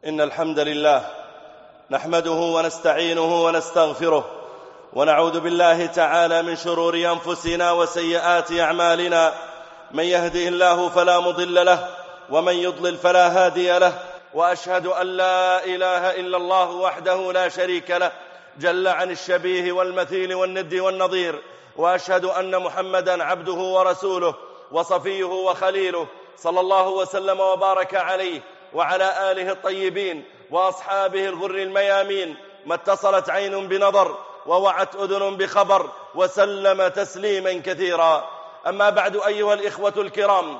إن الحمد لله نحمده ونستعينه ونستغفره ونعوذ بالله تعالى من شرور أنفسنا وسيئات أعمالنا. من يهده الله فلا مضل له ومن يضلل فلا هادي له، وأشهد أن لا إله إلا الله وحده لا شريك له جل عن الشبيه والمثيل والند والنظير، وأشهد أن محمدا عبده ورسوله وصفيه وخليله، صلى الله وسلم وبارك عليه وعلى آله الطيبين وأصحابه الغر الميامين، ما اتصلت عين بنظر ووعت أذن بخبر، وسلم تسليما كثيرا. أما بعد، أيها الإخوة الكرام،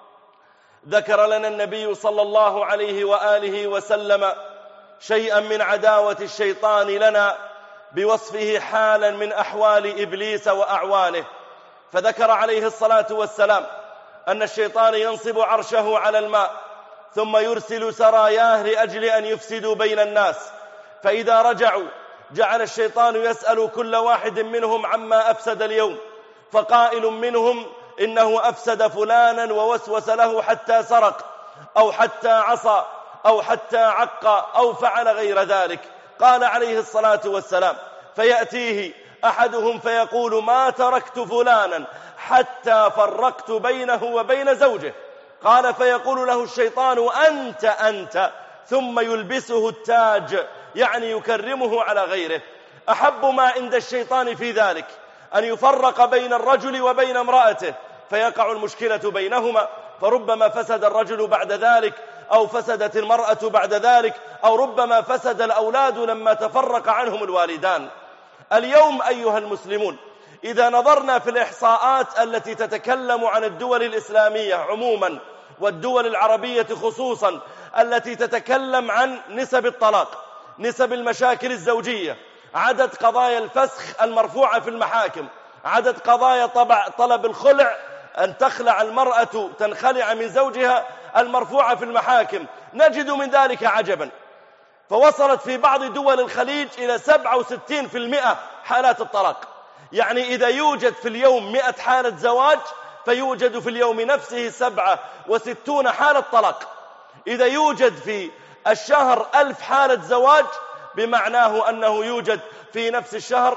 ذكر لنا النبي صلى الله عليه وآله وسلم شيئا من عداوة الشيطان لنا بوصفه حالا من أحوال إبليس وأعوانه. فذكر عليه الصلاة والسلام أن الشيطان ينصب عرشه على الماء ثم يرسل سراياه لأجل أن يفسدوا بين الناس، فإذا رجعوا جعل الشيطان يسأل كل واحد منهم عما أفسد اليوم، فقائل منهم إنه أفسد فلانا ووسوس له حتى سرق أو حتى عصى أو حتى عق أو فعل غير ذلك. قال عليه الصلاة والسلام: فيأتيه أحدهم فيقول: ما تركت فلانا حتى فرقت بينه وبين زوجه. قال فيقول له الشيطان: أنت، ثم يلبسه التاج، يعني يكرمه على غيره. أحب ما عند الشيطان في ذلك أن يفرق بين الرجل وبين امرأته، فيقع المشكلة بينهما، فربما فسد الرجل بعد ذلك، أو فسدت المرأة بعد ذلك، أو ربما فسد الأولاد لما تفرق عنهم الوالدان. اليوم أيها المسلمون، إذا نظرنا في الإحصاءات التي تتكلم عن الدول الإسلامية عموما والدول العربية خصوصا، التي تتكلم عن نسب الطلاق، نسب المشاكل الزوجية، عدد قضايا الفسخ المرفوعة في المحاكم، عدد قضايا طلب الخلع، أن تخلع المرأة تنخلع من زوجها، المرفوعة في المحاكم، نجد من ذلك عجبا. فوصلت في بعض دول الخليج إلى 67% حالات الطلاق. يعني إذا يوجد في اليوم 100 حالة زواج، فيوجد في اليوم نفسه 67 حالة طلاق. إذا يوجد في الشهر 1000 حالة زواج، بمعناه أنه يوجد في نفس الشهر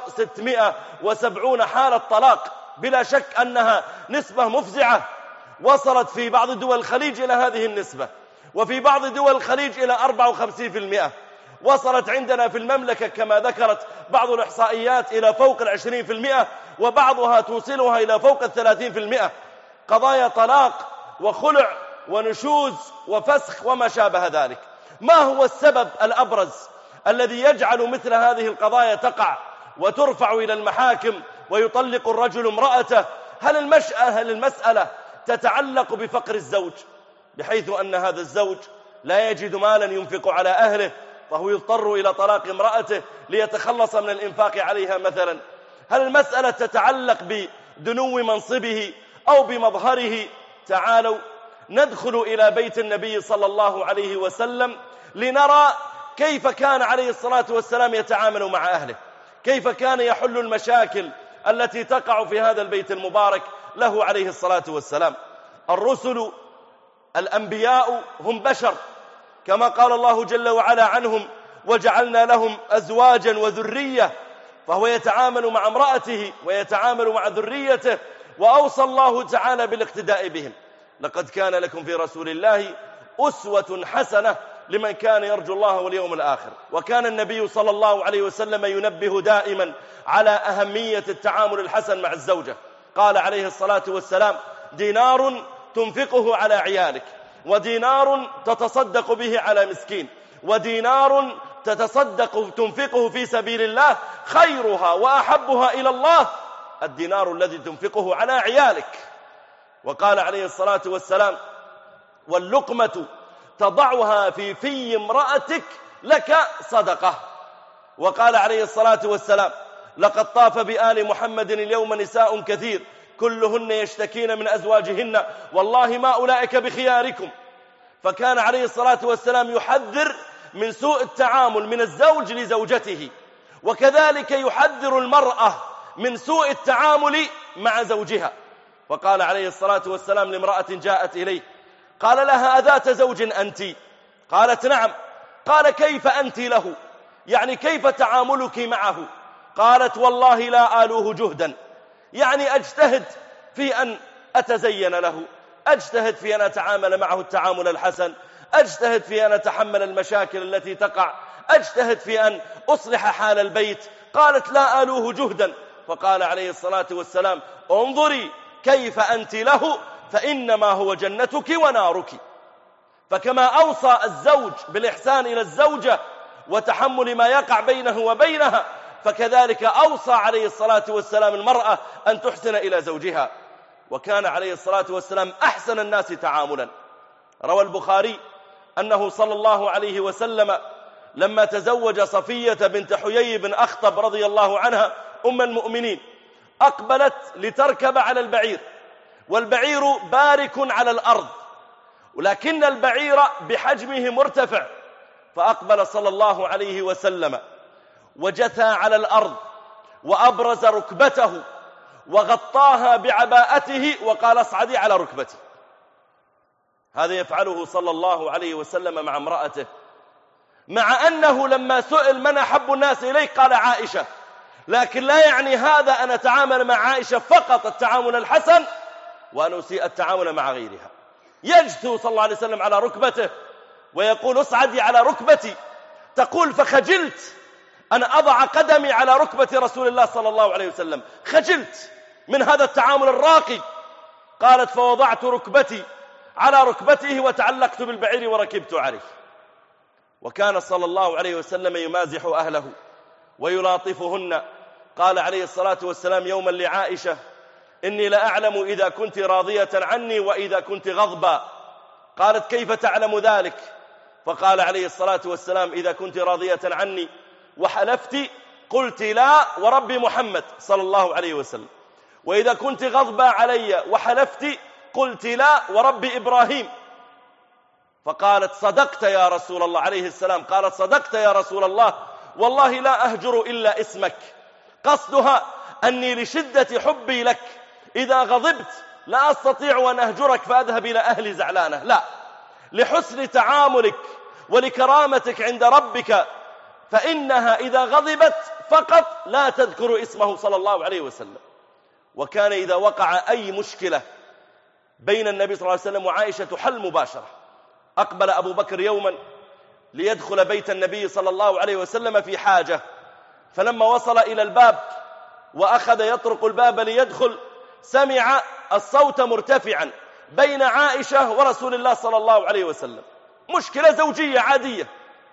670 حالة طلاق. بلا شك أنها نسبة مفزعة. وصلت في بعض دول الخليج إلى هذه النسبة، وفي بعض دول الخليج إلى 54%. وصلت عندنا في المملكة كما ذكرت بعض الإحصائيات إلى فوق 20%، وبعضها توصلها إلى فوق 30%. قضايا طلاق وخلع ونشوز وفسخ وما شابه ذلك. ما هو السبب الأبرز الذي يجعل مثل هذه القضايا تقع وترفع إلى المحاكم ويطلق الرجل امرأته؟ هل المسألة تتعلق بفقر الزوج، بحيث أن هذا الزوج لا يجد مالا ينفق على أهله، فهو يضطر إلى طلاق امرأته ليتخلص من الإنفاق عليها مثلا؟ هل المسألة تتعلق بدنو منصبه أو بمظهره؟ تعالوا ندخل إلى بيت النبي صلى الله عليه وسلم لنرى كيف كان عليه الصلاة والسلام يتعامل مع أهله، كيف كان يحل المشاكل التي تقع في هذا البيت المبارك له عليه الصلاة والسلام. الرسل الأنبياء هم بشر، كما قال الله جل وعلا عنهم: وجعلنا لهم أزواجا وذرية. فهو يتعامل مع امرأته ويتعامل مع ذريته، وأوصى الله تعالى بالاقتداء بهم: لقد كان لكم في رسول الله أسوة حسنة لمن كان يرجو الله واليوم الآخر. وكان النبي صلى الله عليه وسلم ينبه دائما على أهمية التعامل الحسن مع الزوجة. قال عليه الصلاة والسلام: دينار تنفقه على عيالك، ودينار تتصدق به على مسكين، ودينار تنفقه في سبيل الله، خيرها وأحبها إلى الله الدينار الذي تنفقه على عيالك. وقال عليه الصلاة والسلام: واللقمة تضعها في امرأتك لك صدقة. وقال عليه الصلاة والسلام: لقد طاف بآل محمد اليوم نساء كثير كلهن يشتكين من أزواجهن، والله ما أولئك بخياركم. فكان عليه الصلاة والسلام يحذر من سوء التعامل من الزوج لزوجته، وكذلك يحذر المرأة من سوء التعامل مع زوجها. وقال عليه الصلاة والسلام لامرأة جاءت إليه، قال لها: أذات زوج أنت؟ قالت: نعم. قال كيف أنت له؟ يعني كيف تعاملك معه؟ قالت والله لا آلوه جهدا، يعني أجتهد في أن أتزين له، أجتهد في أن أتعامل معه التعامل الحسن، أجتهد في أن أتحمل المشاكل التي تقع، أجتهد في أن أصلح حال البيت. قالت لا آلوه جهدا. فقال عليه الصلاة والسلام انظري كيف أنت له فإنما هو جنتك ونارك. فكما أوصى الزوج بالإحسان إلى الزوجة وتحمل ما يقع بينه وبينها، فكذلك أوصى عليه الصلاة والسلام المرأة أن تحسن إلى زوجها. وكان عليه الصلاة والسلام أحسن الناس تعاملا. روى البخاري أنه صلى الله عليه وسلم لما تزوج صفية بنت حيي بن أخطب رضي الله عنها أم المؤمنين، أقبلت لتركب على البعير، والبعير بارك على الأرض، ولكن البعير بحجمه مرتفع، فأقبل صلى الله عليه وسلم وجثى على الأرض وأبرز ركبته وغطاها بعباءته وقال اصعدي على ركبتي. هذا يفعله صلى الله عليه وسلم مع امرأته، مع أنه لما سئل من أحب الناس إليه قال عائشة، لكن لا يعني هذا أن أتعامل مع عائشة فقط التعامل الحسن وأن أسيء التعامل مع غيرها. يجثو صلى الله عليه وسلم على ركبته ويقول اصعدي على ركبتي. تقول فخجلت أن أضع قدمي على ركبة رسول الله صلى الله عليه وسلم، خجلت من هذا التعامل الراقي. قالت فوضعت ركبتي على ركبته وتعلقت بالبعير وركبت عليه. وكان صلى الله عليه وسلم يمازح أهله ويلاطفهن. قال عليه الصلاة والسلام يوما لعائشة إني لأعلم إذا كنت راضية عني وإذا كنت غضبا. قالت كيف تعلم ذلك؟ فقال عليه الصلاة والسلام إذا كنت راضية عني وحلفت قلت لا ورب محمد صلى الله عليه وسلم، وإذا كنت غضبا علي وحلفت قلت لا ورب إبراهيم. فقالت صدقت يا رسول الله عليه السلام، قالت صدقت يا رسول الله والله لا أهجر إلا اسمك. قصدها أني لشدة حبي لك إذا غضبت لا أستطيع أن أهجرك فأذهب إلى أهلي زعلانة، لا، لحسن تعاملك ولكرامتك عند ربك، فإنها إذا غضبت فقط لا تذكر اسمه صلى الله عليه وسلم. وكان إذا وقع أي مشكلة بين النبي صلى الله عليه وسلم وعائشة حل مباشرة. أقبل أبو بكر يوما ليدخل بيت النبي صلى الله عليه وسلم في حاجة، فلما وصل إلى الباب وأخذ يطرق الباب ليدخل سمع الصوت مرتفعا بين عائشة ورسول الله صلى الله عليه وسلم، مشكلة زوجية عادية.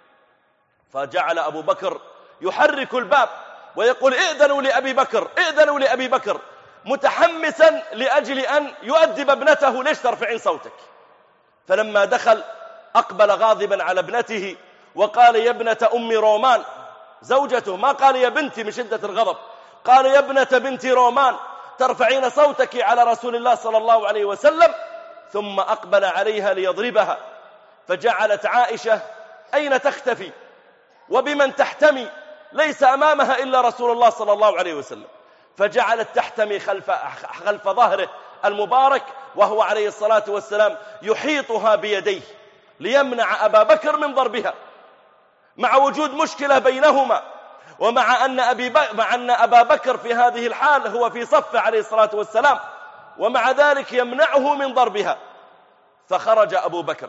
فجعل أبو بكر يحرك الباب ويقول ائذنوا لأبي بكر، ائذنوا لأبي بكر، متحمسا لأجل أن يؤدب ابنته ليش ترفعين صوتك. فلما دخل أقبل غاضبا على ابنته وقال يا ابنة أم رومان، زوجته، ما قال يا بنتي من شدة الغضب، قال يا ابنة بنت رومان ترفعين صوتك على رسول الله صلى الله عليه وسلم. ثم أقبل عليها ليضربها، فجعلت عائشة أين تختفي وبمن تحتمي؟ ليس أمامها إلا رسول الله صلى الله عليه وسلم. فجعلت تحتمي خلف ظهره المبارك وهو عليه الصلاة والسلام يحيطها بيديه ليمنع أبا بكر من ضربها، مع وجود مشكلة بينهما، ومع أن أبا بكر في هذه الحال هو في صفه عليه الصلاة والسلام، ومع ذلك يمنعه من ضربها. فخرج أبو بكر،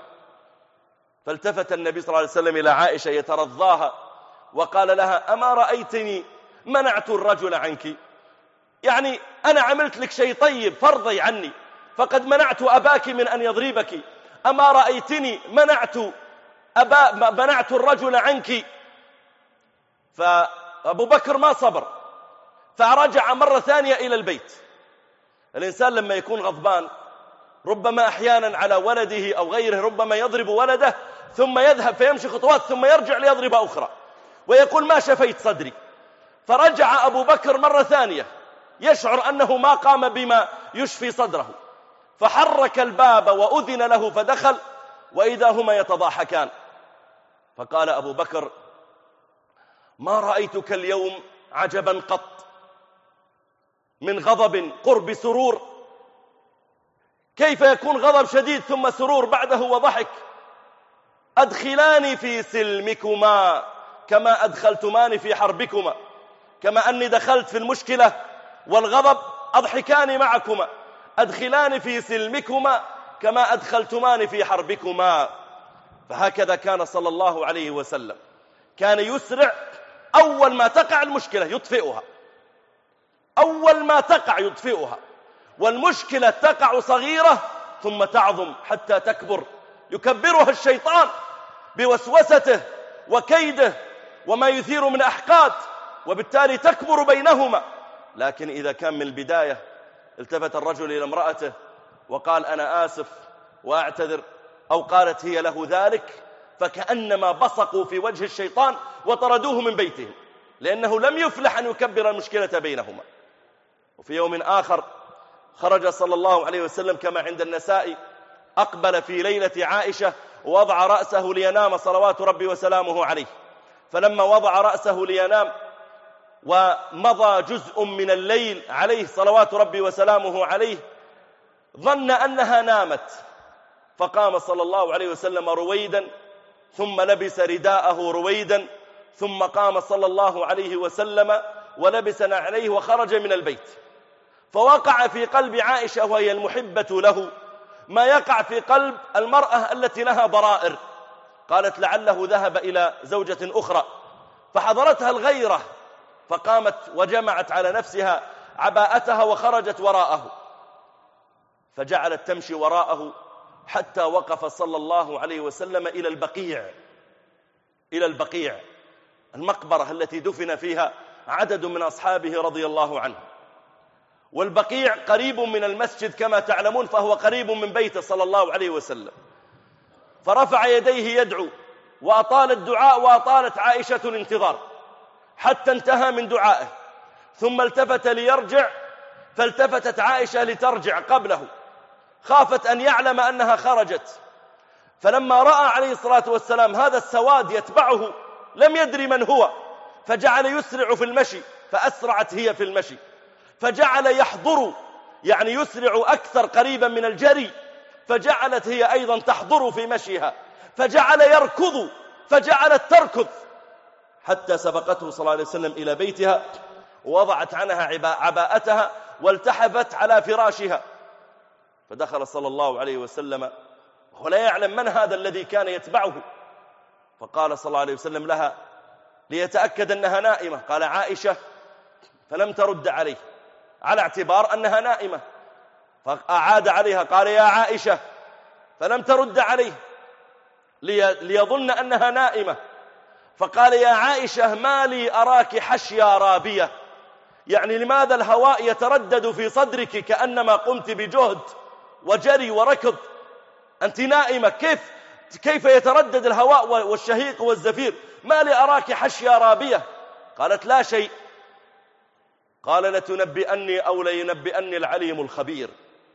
فالتفت النبي صلى الله عليه وسلم إلى عائشة يترضاها وقال لها أما رأيتني منعت الرجل عنك؟ يعني أنا عملت لك شيء طيب فارضي عني، فقد منعت أباك من أن يضربك، أما رأيتني منعت الرجل عنك؟ فأبو بكر ما صبر، فرجع مرة ثانية إلى البيت. الإنسان لما يكون غضبان ربما أحيانا على ولده أو غيره ربما يضرب ولده ثم يذهب فيمشي خطوات ثم يرجع ليضرب أخرى ويقول ما شفيت صدري. فرجع أبو بكر مرة ثانية يشعر أنه ما قام بما يشفي صدره، فحرك الباب وأذن له فدخل وإذا هما يتضاحكان. فقال أبو بكر ما رأيتك اليوم عجبا قط، من غضب قرب سرور، كيف يكون غضب شديد ثم سرور بعده وضحك؟ أدخلاني في سلمكما كما أدخلتماني في حربكما، كما أني دخلت في المشكلة والغضب أضحكاني معكما، أدخلاني في سلمكما كما أدخلتماني في حربكما. فهكذا كان صلى الله عليه وسلم، كان يسرع أول ما تقع المشكلة يطفئها، أول ما تقع يطفئها، والمشكلة تقع صغيرة ثم تعظم حتى تكبر، يكبرها الشيطان بوسوسته وكيده وما يثير من أحقاد، وبالتالي تكبر بينهما. لكن إذا كان من البداية التفت الرجل إلى امرأته وقال أنا آسف وأعتذر، أو قالت هي له ذلك، فكأنما بصقوا في وجه الشيطان وطردوه من بيته، لأنه لم يفلح أن يكبر المشكلة بينهما. وفي يوم آخر خرج صلى الله عليه وسلم كما عند النسائي، أقبل في ليلة عائشة ووضع رأسه لينام صلوات ربي وسلامه عليه، فلما وضع رأسه لينام ومضى جزء من الليل عليه صلوات ربي وسلامه عليه، ظن أنها نامت، فقام صلى الله عليه وسلم رويدا، ثم لبس رداءه رويدا، ثم قام صلى الله عليه وسلم ولبس نعليه وخرج من البيت. فوقع في قلب عائشة وهي المحبة له ما يقع في قلب المرأة التي لها ضرائر، قالت لعله ذهب إلى زوجة أخرى، فحضرتها الغيرة، فقامت وجمعت على نفسها عباءتها وخرجت وراءه، فجعلت تمشي وراءه حتى وقف صلى الله عليه وسلم إلى البقيع، المقبرة التي دفن فيها عدد من أصحابه رضي الله عنه. والبقيع قريب من المسجد كما تعلمون، فهو قريب من بيته صلى الله عليه وسلم. فرفع يديه يدعو، وأطال الدعاء وأطالت عائشة الانتظار حتى انتهى من دعائه، ثم التفت ليرجع، فالتفتت عائشة لترجع قبله، خافت أن يعلم أنها خرجت. فلما رأى عليه الصلاة والسلام هذا السواد يتبعه لم يدري من هو، فجعل يسرع في المشي، فأسرعت هي في المشي، فجعل يحضر، يعني يسرع أكثر قريبا من الجري، فجعلت هي أيضا تحضر في مشيها، فجعل يركض، فجعلت تركض، حتى سبقته صلى الله عليه وسلم إلى بيتها، ووضعت عنها عباءتها والتحفت على فراشها. فدخل صلى الله عليه وسلم وهو لا يعلم من هذا الذي كان يتبعه، فقال صلى الله عليه وسلم لها ليتأكد أنها نائمة، قال عائشة، فلم ترد عليه على اعتبار أنها نائمة، فأعاد عليها قال يا عائشة، فلم ترد عليه ليظن أنها نائمة، فقال يا عائشة ما لي أراك حشيا رابية، يعني لماذا الهواء يتردد في صدرك كأنما قمت بجهد وجري وركض، أنت نائمة، كيف يتردد الهواء والشهيق والزفير، ما لي أراك حشيا رابية؟ قالت لا شيء. قال لتنبئني أو لينبئني العليم الخبير.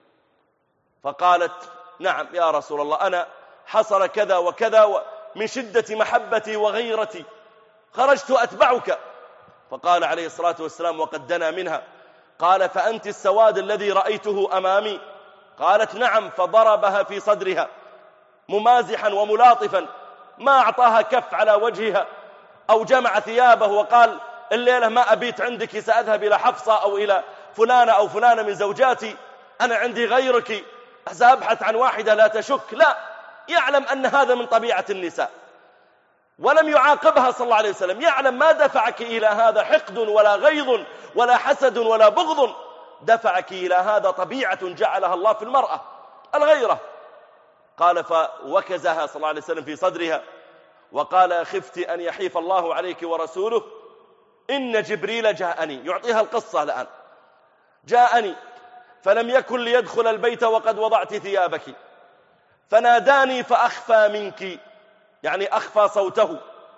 فقالت نعم يا رسول الله، أنا حصل كذا وكذا من شدة محبتي وغيرتي خرجت أتبعك. فقال عليه الصلاة والسلام وقد دنا منها، قال فأنت السواد الذي رأيته أمامي؟ قالت نعم. فضربها في صدرها ممازحا وملاطفا، ما أعطاها كف على وجهها أو جمع ثيابه وقال الليلة ما أبيت عندك، سأذهب إلى حفصة أو إلى فلانة أو فلانة من زوجاتي، أنا عندي غيرك، سأبحث عن واحدة لا تشك. لا، يعلم أن هذا من طبيعة النساء، ولم يعاقبها صلى الله عليه وسلم، يعلم ما دفعك إلى هذا حقد ولا غيظ ولا حسد ولا بغض، دفعك إلى هذا طبيعة جعلها الله في المرأة، الغيرة. قال فوكزها صلى الله عليه وسلم في صدرها وقال خفت أن يحيف الله عليك ورسوله، إن جبريل جاءني، يعطيها القصة الآن، جاءني فلم يكن ليدخل البيت وقد وضعت ثيابك، فناداني فأخفى منك، يعني أخفى صوته،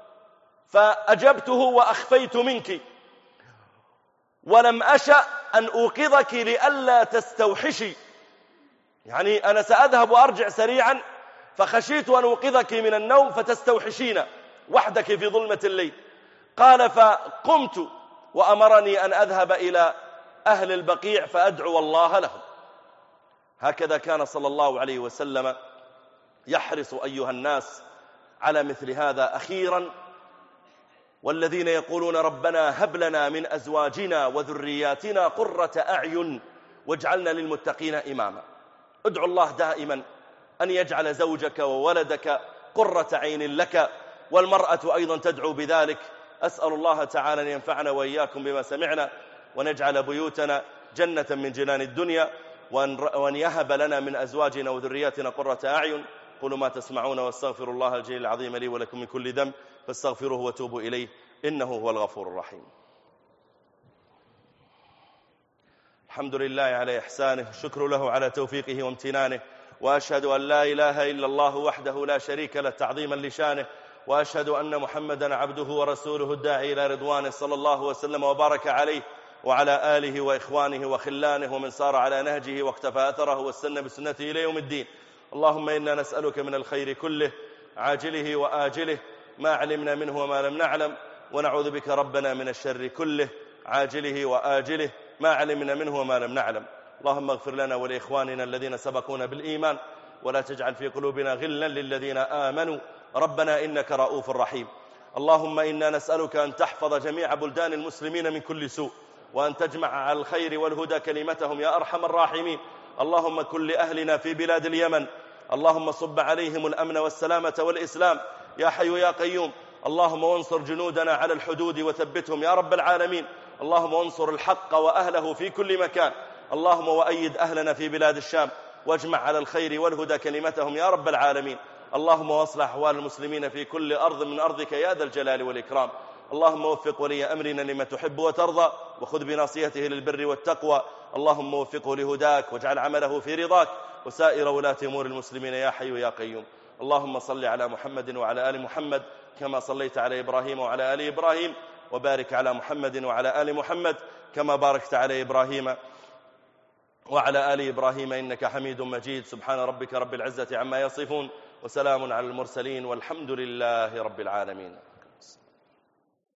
فأجبته وأخفيت منك، ولم أشأ أن أوقظك لئلا تستوحشي، يعني أنا سأذهب وأرجع سريعا، فخشيت أن أوقظك من النوم فتستوحشين وحدك في ظلمة الليل. قال فقمت وأمرني أن أذهب إلى أهل البقيع فأدعو الله لهم. هكذا كان صلى الله عليه وسلم يحرص أيها الناس على مثل هذا. أخيرا، والذين يقولون ربنا هب لنا من أزواجنا وذرياتنا قرة أعين واجعلنا للمتقين إماما. ادعو الله دائما أن يجعل زوجك وولدك قرة عين لك، والمرأة أيضا تدعو بذلك. أسأل الله تعالى أن ينفعنا وإياكم بما سمعنا، ونجعل بيوتنا جنة من جنان الدنيا، وأن يهب لنا من أزواجنا وذرياتنا قرة أعين. قولوا ما تسمعون، واستغفر الله الجليل العظيم لي ولكم من كل ذنب فاستغفروه وتوبوا إليه إنه هو الغفور الرحيم. الحمد لله على إحسانه، الشكر له على توفيقه وامتنانه، وأشهد أن لا إله إلا الله وحده لا شريك له تعظيما لشانه، وأشهد أن محمدا عبده ورسوله الداعي إلى رضوانه، صلى الله وسلم وبارك عليه وعلى آله وإخوانه وخلانه ومن سار على نهجه واقتفى أثره واستنى بسنته إلى يوم الدين. اللهم إنا نسألك من الخير كله عاجله وآجله ما علمنا منه وما لم نعلم، ونعوذ بك ربنا من الشر كله عاجله وآجله ما علمنا منه وما لم نعلم. اللهم اغفر لنا ولإخواننا الذين سبقونا بالإيمان، ولا تجعل في قلوبنا غلا للذين آمنوا ربنا إنك رؤوف رحيم. اللهم إنا نسألك أن تحفظ جميع بلدان المسلمين من كل سوء، وأن تجمع على الخير والهدى كلمتهم يا أرحم الراحمين. اللهم كن لأهلنا في بلاد اليمن، اللهم صب عليهم الأمن والسلامة والإسلام يا حي يا قيوم. اللهم وانصر جنودنا على الحدود وثبتهم يا رب العالمين. اللهم وانصر الحق وأهله في كل مكان. اللهم وأيد أهلنا في بلاد الشام، واجمع على الخير والهدى كلمتهم يا رب العالمين. اللهم واصلح أحوال المسلمين في كل أرض من أرضك يا ذا الجلال والإكرام. اللهم وفق ولي أمرنا لما تحب وترضى، وخذ بناصيته للبر والتقوى. اللهم وفقه لهداك، واجعل عمله في رضاك، وسائر ولاة أمور المسلمين يا حي يا قيوم. اللهم صل على محمد وعلى آل محمد كما صليت على إبراهيم وعلى آل إبراهيم، وبارك على محمد وعلى آل محمد كما باركت على إبراهيم وعلى آل إبراهيم إنك حميد مجيد. سبحان ربك رب العزة عما يصفون، وسلام على المرسلين، والحمد لله رب العالمين.